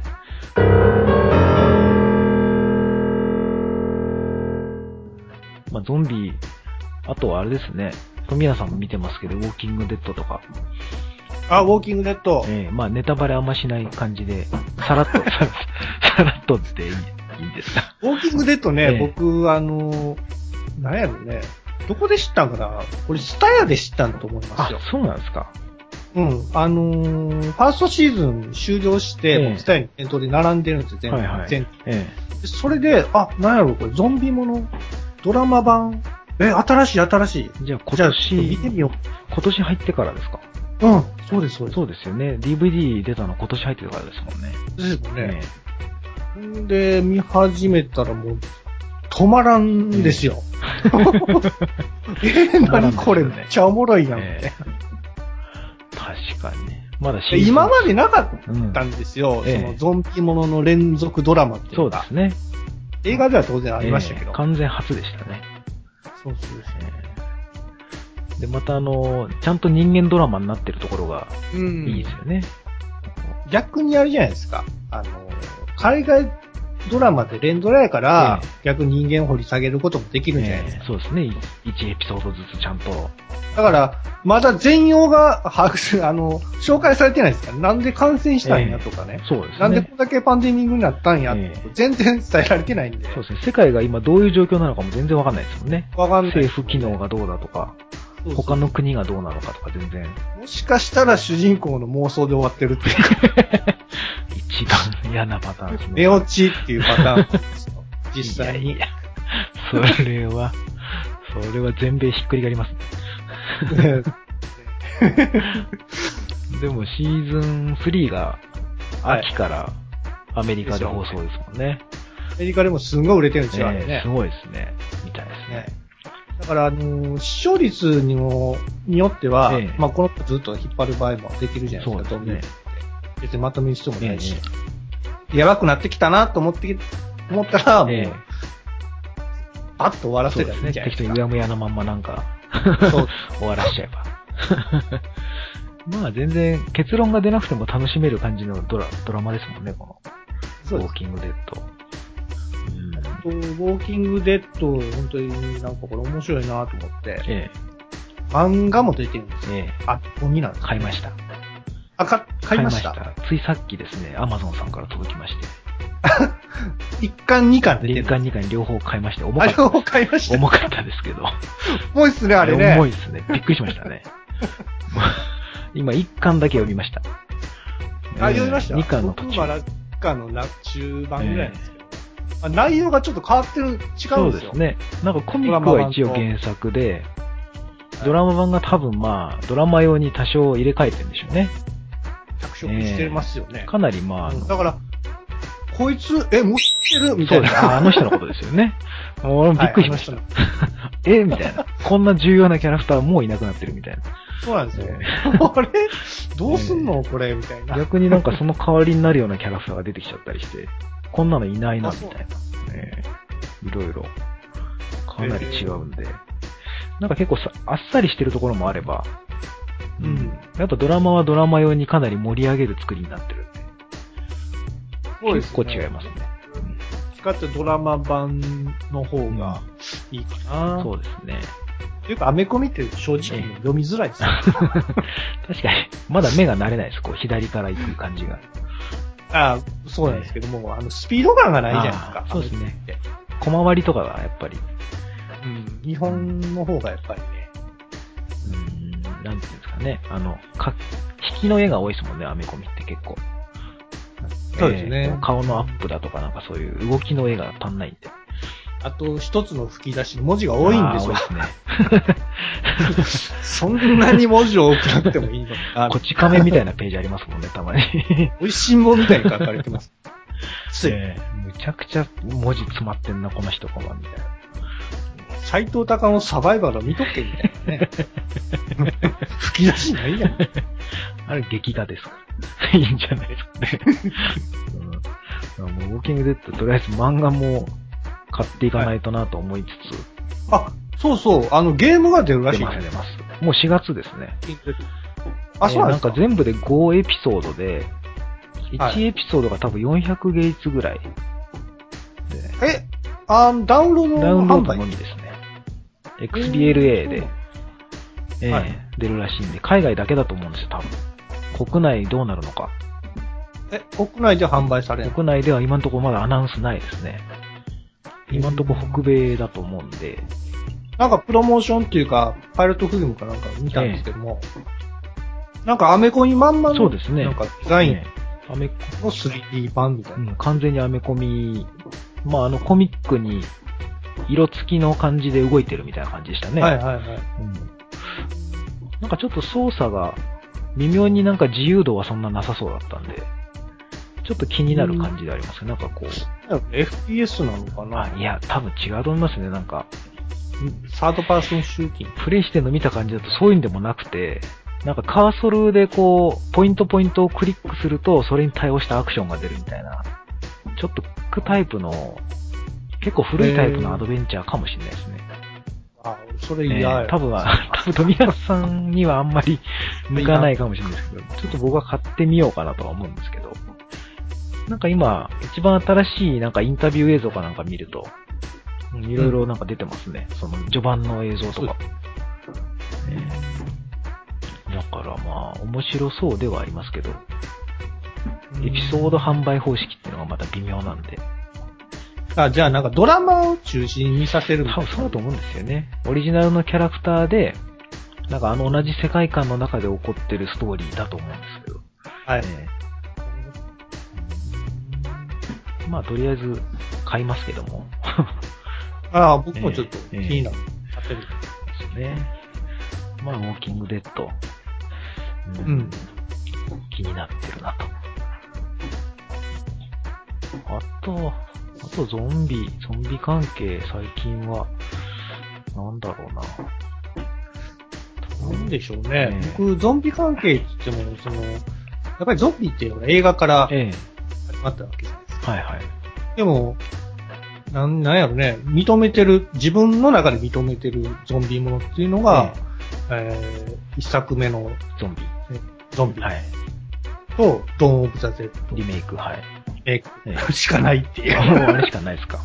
まあ、ゾンビ、あとはあれですね。富谷さんも見てますけど、ウォーキングデッドとか。 あ、ウォーキングデッド。 ええー、まあ、ネタバレあんましない感じで、さらっと、さらっとっていい、いいんですか。 ウォーキングデッドね、えー、僕、あの、なんやろね。どこで知ったんかな？これ、スタヤで知ったんだと思いますよ。 あ、そうなんですか。 うん。あのー、ファーストシーズン終了して、えー、スタヤに店頭で並んでるんですよ、全部。はいはい、全えー、それで、あ、なんやろ、これ、ゾンビもの、ドラマ版、え、新しい、新しい。 じゃあ、今年、見てみよう。今年入ってからですか？ うん、そうです、そうです。 そうですよね。ディーブイディー 出たの今年入ってからですもんね。 ですもんね。ねんで、見始めたらもう、止まらんですよ。えー、何これ、めっちゃおもろいやん、みたいな。 確かに。まだシーズン今までなかったんですよ。うん、そのゾンビものの連続ドラマっていうのが。 そうですね。 映画では当然ありましたけど。 えー、完全初でしたね。 そうそうですね。 で、またあの、ちゃんと人間ドラマになってるところがいいですよね。 うん、逆にあれじゃないですか。あの、海外ドラマで連ドラやから、えー、逆に人間を掘り下げることもできるんじゃないですか。 えー、そうですね。いちエピソードずつちゃんと。 だから、まだ全容が把握する、あの、紹介されてないですから、なんで感染したんやとかね。 えー、そうですね。 なんでこんだけパンデミングになったんやって、えー、全然伝えられてないんで。 そうですね。世界が今どういう状況なのかも全然わかんないですもんね。 わかんない、ね。 政府機能がどうだとか、そうそう他の国がどうなのかとか全然。 もしかしたら主人公の妄想で終わってるっていう。 一番嫌なパターンですね。 寝落ちっていうパターンですよ。実際に。いやいやそれは、それは全米ひっくり返りますね。でもシーズンスリーが秋からアメリカで放送ですもんね。 アメリカでもすんごい売れてるんですよ、ね、 ね。すごいですね。みたいですね。 だから、あのー、視聴率にも、によっては、ええ、まあ、この子ずっと引っ張る場合もできるじゃないですか、そうですね。別にまとめる必要もないし。ええ、やばくなってきたなと思って、思ったら、もう、ええ、 パッと終わらせたらいいんね。 じゃないですか。 適当にうやむやのまんまなんか、 そう終わらしちゃえば。まあ全然結論が出なくても楽しめる感じのドラドラマですもんね、この。ウォーキングデッド。 うん、ウォーキングデッド、本当になんかこれ面白いなと思って、ええ、漫画も出てるんですよ。ええ、あ、ここになんです、ね。 買いました。 あ、か、買いました。 買いました。ついさっきですね、アマゾンさんから届きまして。 一巻二巻出てる。 一巻二巻両方買いまして、重かった。 両方買いました。 重かったですけど。 重いっすね、あれね。 重いっすね。びっくりしましたね。今一巻だけ読みました。 あ、読みました。 二巻の途中。 僕まだ一巻の中盤ぐらいですけど、えー、内容がちょっと変わってる、違うんですよ。そうですね。 なんかコミックは一応原作で、ドラマ版が多分まあ、ドラマ用に多少入れ替えてるんでしょうね。 脚色してますよね。 えー、かなりまあ、うん、 だから、こいつ、え、もう知ってるみたいな。 そうです。あ、あの人のことですよね。もうびっくりしました。はい、えみたいな。こんな重要なキャラクターもういなくなってるみたいな。 そうなんですよ。あれどうすんの、えー、これみたいな。 逆になんかその代わりになるようなキャラクターが出てきちゃったりして、こんなのいないな、みたいな。えー、いろいろ、かなり違うんで。えー、なんか結構さ、あっさりしてるところもあれば、うん。やっぱドラマはドラマ用にかなり盛り上げる作りになってるんで。そうですね。結構違いますね。 使ってドラマ版の方がいいかな。 うん、そうですね。 というか、アメコミって正直読みづらいですよ。 確かに。まだ目が慣れないです。こう、左から行く感じが。 ああ、そうなんですけども、あの、スピード感がないじゃないですか。 そうですね。小回りとかがやっぱり。 うん。日本の方がやっぱりね。 うん、なんていうんですかね。あの、か、引きの絵が多いですもんね、アメコミって結構。 そうですね、 えー。顔のアップだとかなんかそういう動きの絵が足んないんで。 あと、一つの吹き出しの文字が多いんですよ。 多いですね。 そんなに文字多くなくてもいいのかな。 こち亀みたいなページありますもんね、たまに。 美味しいもんみたいに書かれてます。 つい、えー。むちゃくちゃ文字詰まってんな、この人かも、みたいな。 斎藤隆のサバイバルを見とけ、みたいなね。吹き出しないやん。 あれ、劇画ですか。いいんじゃないですかね。うん、もうウォーキングデッド、とりあえず漫画も買っていかないとなと思いつつ。 はい、あ、そうそう、あの、ゲームが出るらしい。 出ます、出ます。もうしがつですね。 あ、そうなんですか。 なんか全部でごエピソードで、いちエピソードが多分よんひゃくゲイツぐらいで。え、あダウンロードのダウンロードのみですね。エックスビーエルエー で、えーはい、出るらしいんで、海外だけだと思うんですよ、多分。国内どうなるのか。 え、国内で販売されるの？ 国内では今のところまだアナウンスないですね。今のところ北米だと思うんで。 なんかプロモーションっていうか、パイロットフィルムかなんか見たんですけども、えー、なんかアメコミまんまの、 そうですね。 なんかデザインアメの スリーディー 版みたいな。 うん、完全にアメコミ、まああのコミックに色付きの感じで動いてるみたいな感じでしたね。 はいはいはい。 うん、なんかちょっと操作が微妙になんか自由度はそんななさそうだったんで、ちょっと気になる感じでありますね。なんかこう。 エフピーエス なのかな？ あ、いや、多分違うと思いますね。なんか、 サードパーソンシューティング。 プレイしてるの見た感じだとそういうんでもなくて、なんかカーソルでこう、ポイントポイントをクリックすると、それに対応したアクションが出るみたいな、ちょっとクックタイプの、結構古いタイプのアドベンチャーかもしれないですね。 あ、それ嫌や、 ね。多分は、多分富安さんにはあんまり向かないかもしれないですけど、ちょっと僕は買ってみようかなとは思うんですけど、なんか今、一番新しいなんかインタビュー映像かなんか見ると、いろいろなんか出てますね。うん、その序盤の映像とか。えー、だからまあ、面白そうではありますけど、エピソード販売方式っていうのがまた微妙なんで。 あ、じゃあなんかドラマを中心にさせるみたいな。 多分そうだと思うんですよね。オリジナルのキャラクターで、なんかあの同じ世界観の中で起こってるストーリーだと思うんですけど。 はい。 えー、まあとりあえず買いますけども。 ああ、僕もちょっと気になる。買ってみる。 ですね。まあウォーキングデッド。うん。うん、気になってるなと。あと、あとゾンビ、ゾンビ関係最近は、なんだろうな。 なんでしょうね。ね、僕、ゾンビ関係って言っても、その、やっぱりゾンビっていうのが映画から始まったわけじゃないですか。 ええ、はいはい。 でも、 なん、なんやろね、認めてる、自分の中で認めてるゾンビものっていうのが、ええー、一作目のゾンビ。 ゾンビ。 はい。 と、ドーンオブザ・ゼット。 リメイク、はい。 リメイク、ええ、しかないっていう。 もうあれしかないですか。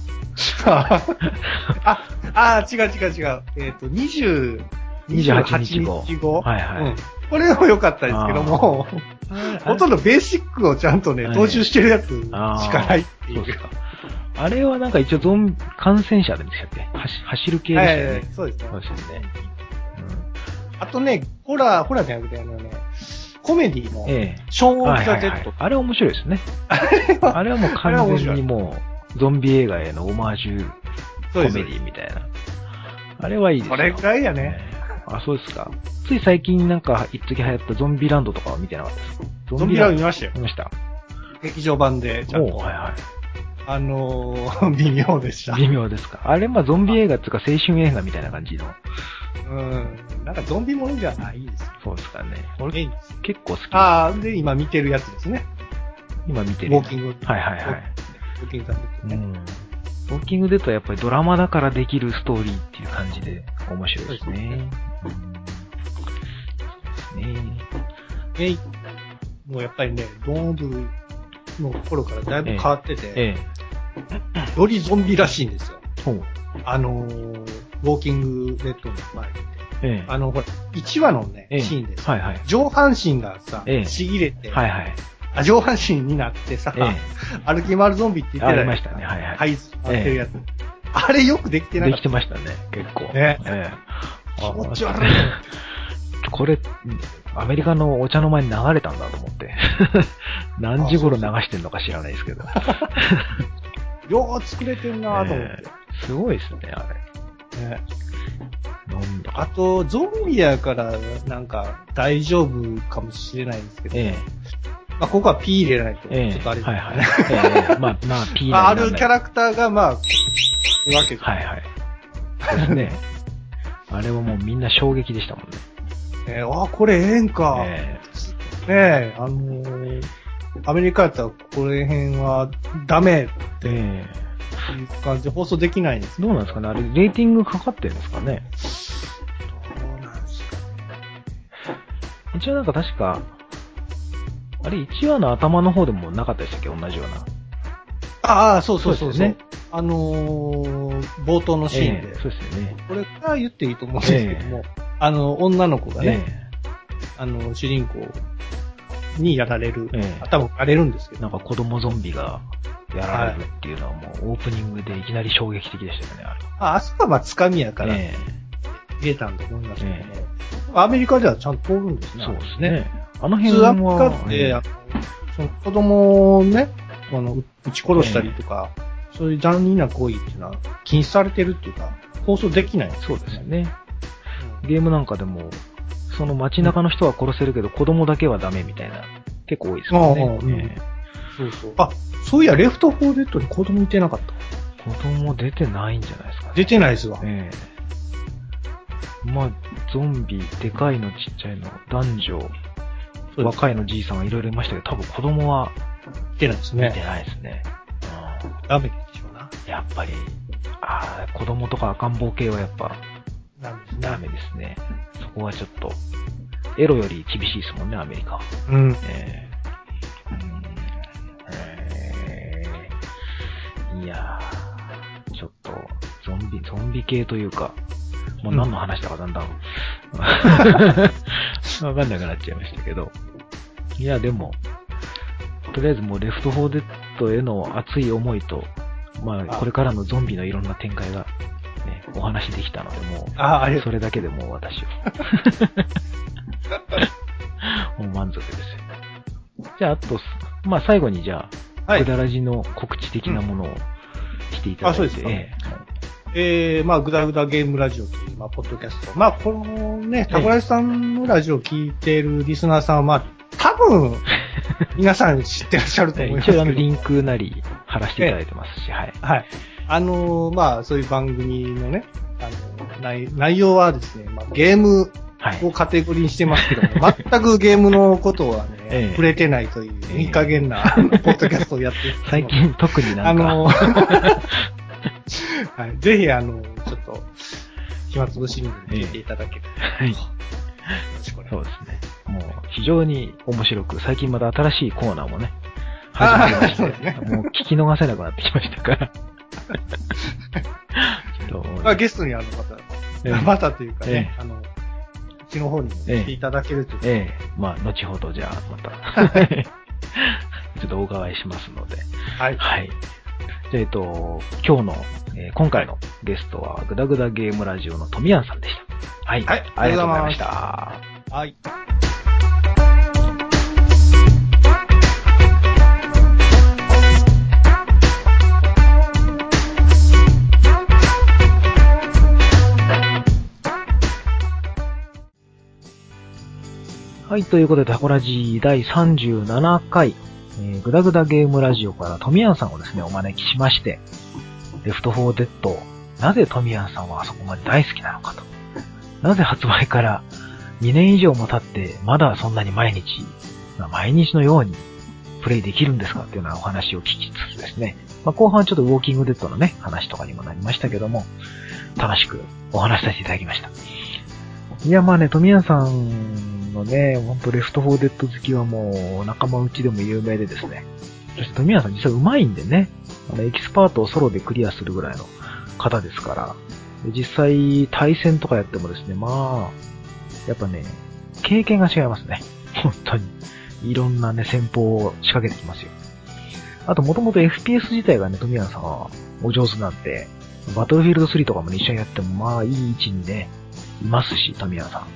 あ、あ、違う違う違う。えっ、ー、と、にじゅう、にじゅうはちにちご。はいはい。うん。これも良かったですけども、ほとんどベーシックをちゃんとね、踏襲してるやつしかないっていう。そうですか。 あれはなんか一応ゾンビ、感染者でしたっけ？走、走る系でしたよね。はい、 そうですね。 そうですね。 うん、あとね、ホラー、ホラーじゃなくてあのね、コメディの、ショーン・オブ・ザ・デッド。 あれ面白いですね。あれはもう完全にもう、ゾンビ映画へのオマージュコメディみたいな。あれはいいですよ。 それくらいやね。 あ、そうですか。つい最近なんか一時流行ったゾンビランドとかは見てなかったですか？ ゾンビランド見ましたよ。 見ました。 劇場版でちゃんと。 はいはい。 あのー、微妙でした。 微妙ですか。あれ、まあゾンビ映画っていうか青春映画みたいな感じの。 うん。なんかゾンビものじゃないですよ。 そうですかね。俺結構好き。 ああ、で、今見てるやつですね。 今見てる。 ウォーキング。 はいはいはい。 ウォーキングザ・デッドね。うん。 ウォーキングデッドはやっぱりドラマだからできるストーリーっていう感じで面白いですね。そうですね。 えい、もうやっぱりね、ドーンブの頃からだいぶ変わってて、ええ、よりゾンビらしいんですよ。あのー、ウォーキングデッドの前って。ええ、あの、ほら、いちわのね、ええ、シーンです、はいはい。上半身がさ、ええ、ちぎれて、はいはい。あ、上半身になってさ、ええ、歩き回るゾンビって言ってたありましたね、はいはい。 はい、回ってるやつ、ええ。あれよくできてなかった。 できてましたね、結構。 ね。ええ、気持ち悪い。 これ、アメリカのお茶の間に流れたんだと思って。何時頃流してんのか知らないですけど。 よう作れてんなぁと思って、えー。すごいですね、あれ。ね、 なんだあと、ゾンビやからなんか大丈夫かもしれないんですけど、ええ、まあ、ここは P 入れないと、ちょっとあれですね。ええ、はいはい。ええ、まあ、まあ、P 入れない。あるキャラクターが、まあ、わけです。 はいはい。そうですね。あれはもうみんな衝撃でしたもんね。 えー、あ、これええんか。えー、ねえ、あのー、アメリカやったらこれ辺はダメっていう感じで放送できないんです、 どうなんですかね、あれ、レーティングかかってるんですかね。 どうなんですかね。 一応なんか確か、あれいちわの頭の方でもなかったでしたっけ、同じような。 ああ、そうそうそうそう。ね、あのー、冒頭のシーンで。えー、 そうですよね。 これから言っていいと思うんですけども、えー、あの、女の子がね、えー、あの、主人公にやられる、えー、多分やれるんですけど。 なんか子供ゾンビがやられるっていうのはもうオープニングでいきなり衝撃的でしたよね、あれ。 あ、あそこはまあ、つかみやから、えー、入れたんだと思いますけども、えー、アメリカではちゃんと通るんですね。 そうですね。あの辺は。 普通アメリカって、えー、その子供をね、あの、撃ち殺したりとか、えー、そういう残忍な行為っていうのは禁止されてるっていうか、放送できないんですね。そうですよね。うん、ゲームなんかでも、その街中の人は殺せるけど、うん、子供だけはダメみたいな、結構多いですもんね。うんえー、そうそう。あ、そういや、レフトフォーデッドに子供いてなかった。 子供出てないんじゃないですか、ね。 出てないですわ。 ええー。まあ、ゾンビ、でかいのちっちゃいの、男女、若いのじいさんはいろいろいましたけど、多分子供は、 見てないですね。 見てないですね。 うん。ダメでしょうな。 やっぱり、ああ、子供とか赤ん坊系はやっぱ、 ダメですね。 ダメですね。そこはちょっと、エロより厳しいですもんね、アメリカは。 うん。 えー、うんえー、いやー、ちょっと、ゾンビ、ゾンビ系というか、もう何の話だかだんだん、うん、わかんなくなっちゃいましたけど。いや、でも、とりあえずもうレフトフォーデッドへの熱い思いと、まあ、これからのゾンビのいろんな展開が、ね、お話できたので、もう、 ああそれだけでもう私は。もう満足ですよ。じゃあ、あと、まあ最後にじゃあ、グダラジの告知的なものをしていただいて。うん、あ、そうですか。えー、えー、まあ、グダグダゲームラジオという、まあ、ポッドキャスト。まあ、このね、タコラジさんのラジオを聞いているリスナーさんは、まあ、多分、皆さん知ってらっしゃると思いますけど。 一応あの、リンクなり貼らせていただいてますし、はい。 はい。あのー、まあ、そういう番組のね、あの、内、内容はですね、まあ、ゲームをカテゴリーにしてますけども、はい、全くゲームのことはね、ええ、触れてないという、いい加減な、ええ、ポッドキャストをやってる。 最近特になんか。 あのー、 はい。ぜひ、あの、ちょっと、暇つぶしに聞いていただけると。はい。 そうですね。もう、非常に面白く、最近また新しいコーナーもね、始まりまして、ね、もう聞き逃せなくなってきましたから。ちょっとまあ、ゲストにあの、また、えー、またというかね、えー、あの、うちの方に来ていただけるという。 ええー、まあ、後ほどじゃあ、また、ちょっとお伺いしますので。 はい。 はい。じゃあ、えっと、今日の、えー、今回のゲストは、グダグダゲームラジオのトミヤンさんでした。はい。 はい。 ありがとうございました。 はい。 はい、ということで、タコラジだいさんじゅうななかい、えー、グダグダゲームラジオからトミヤンさんをですね、お招きしまして、レフトフォーデッド、なぜトミヤンさんはあそこまで大好きなのかと。なぜ発売からにねん以上も経って、まだそんなに毎日、まあ、毎日のようにプレイできるんですかっていうようなお話を聞きつつですね、まあ、後半ちょっとウォーキングデッドのね、話とかにもなりましたけども、楽しくお話しさせていただきました。いや、まあね、トミヤンさんのね、ほんとレフトフォーデッド好きはもう仲間内でも有名でですね。そしてトミヤンさん実は上手いんでね、あのエキスパートをソロでクリアするぐらいの方ですから、で実際対戦とかやってもですね、まあ、やっぱね、経験が違いますね。本当に。いろんなね、戦法を仕掛けてきますよ。あと、もともと エフピーエス 自体がね、トミヤンさんはお上手なんで、バトルフィールドスリーとかもね、一緒にやっても、まあ、いい位置にね、いますし、トミヤンさん。うん。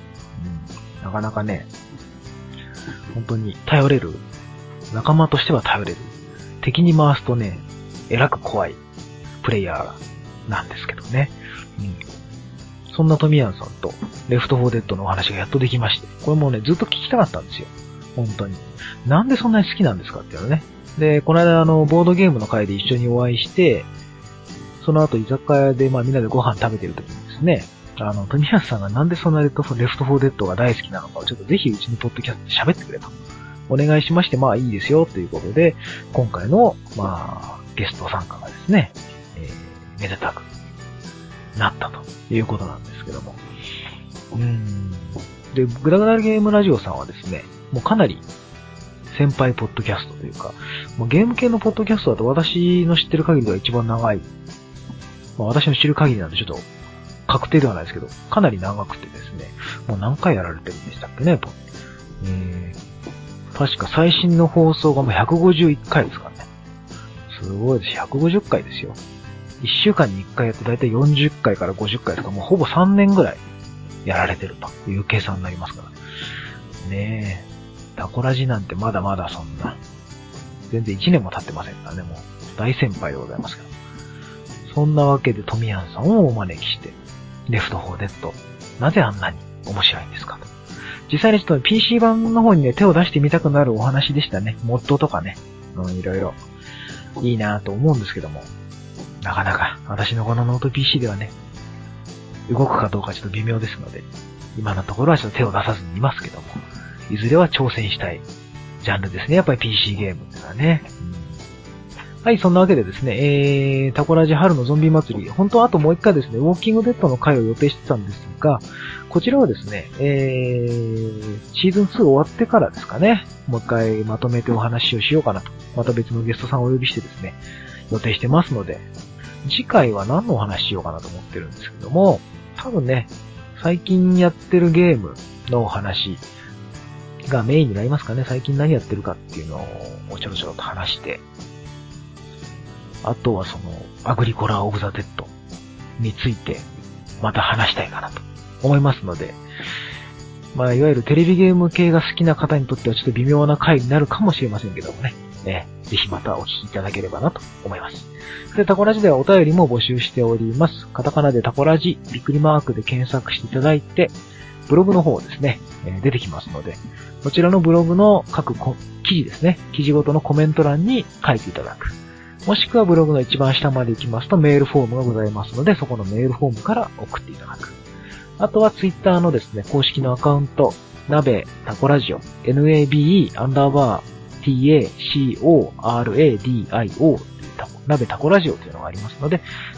なかなかね、本当に頼れる。仲間としては頼れる。敵に回すとね、えらく怖いプレイヤーなんですけどね。うん。そんなトミヤンさんと、レフトフォーデッドのお話がやっとできまして、これもうね、ずっと聞きたかったんですよ。本当に。なんでそんなに好きなんですかっていうのね。で、この間あの、ボードゲームの会で一緒にお会いして、その後居酒屋でまあみんなでご飯食べてる時にですね、あの、トミヤンさんがなんでそんなレフトフォーデッドが大好きなのかをちょっとぜひうちのポッドキャストで喋ってくれと。お願いしまして、まあいいですよということで、今回の、まあ、ゲスト参加がですね、えー、めでたくなったということなんですけども。うーん。で、グダグダゲームラジオさんはですね、もうかなり先輩ポッドキャストというか、もうゲーム系のポッドキャストだと私の知ってる限りでは一番長い、まあ私の知る限りなんでちょっと確定ではないですけど、かなり長くてですね、もう何回やられてるんでしたっけね、えー、確か最新の放送がもうひゃくごじゅういっかいですからね。すごいです。ひゃくごじゅっかいですよ。いっしゅうかんにいっかいやってだいたいよんじゅっかいからごじゅっかいとか、もうほぼさんねんぐらいやられてるという計算になりますから。ねえ。タコラジなんてまだまだそんな、全然いちねんも経ってませんからね、もう大先輩でございますけど。そんなわけでトミヤンさんをお招きして、レフトフォーデッド、なぜあんなに面白いんですかと。実際にちょっと ピーシー 版の方にね、手を出してみたくなるお話でしたね。モッドとかね、うん、いろいろいいなぁと思うんですけども、なかなか私のこのノート ピーシー ではね、動くかどうかちょっと微妙ですので、今のところはちょっと手を出さずにいますけども、いずれは挑戦したいジャンルですね。やっぱり ピーシー ゲームってのはね。うん、はい、そんなわけでですね、えー、タコラジ春のゾンビ祭り、本当はあともう一回ですね、ウォーキングデッドの回を予定してたんですが、こちらはですね、えー、シーズンツー終わってからですかね、もう一回まとめてお話をしようかなと。また別のゲストさんをお呼びしてですね、予定してますので、次回は何のお話しようかなと思ってるんですけども、多分ね、最近やってるゲームのお話がメインになりますかね。最近何やってるかっていうのをちょろちょろと話して、あとはその、アグリコラー・オブ・ザ・デッドについてまた話したいかなと思いますので、まあ、いわゆるテレビゲーム系が好きな方にとってはちょっと微妙な回になるかもしれませんけどもね。ね、ぜひまたお聞きいただければなと思います。で、タコラジではお便りも募集しております。カタカナでタコラジ、びっくりマークで検索していただいて、ブログの方ですね、えー、出てきますので、こちらのブログの各記事ですね、記事ごとのコメント欄に書いていただく。もしくはブログの一番下まで行きますとメールフォームがございますので、そこのメールフォームから送っていただく。あとはツイッターのですね、公式のアカウント、ナベタコラジオ、エヌエービー アンダーバー ティーエーシーオーアールエーディーアイオー というナベタコラジオというのがありますので、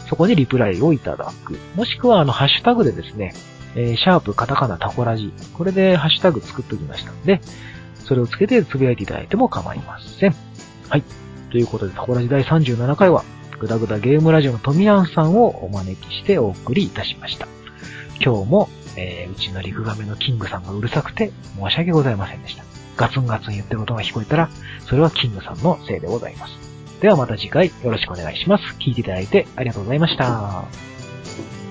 そこにリプライをいただく。もしくは、あの、ハッシュタグでですね、えー、シャープカタカナタコラジ。これでハッシュタグ作っておきましたので、それをつけてつぶやいていただいても構いません。はい。ということで、タコラジ第さんじゅうななかいは、グダグダゲームラジオのトミヤンさんをお招きしてお送りいたしました。今日も、えー、うちのリクガメのキングさんがうるさくて申し訳ございませんでした。ガツンガツン言ってる音が聞こえたら、それはキングさんのせいでございます。ではまた次回よろしくお願いします。聞いていただいてありがとうございました。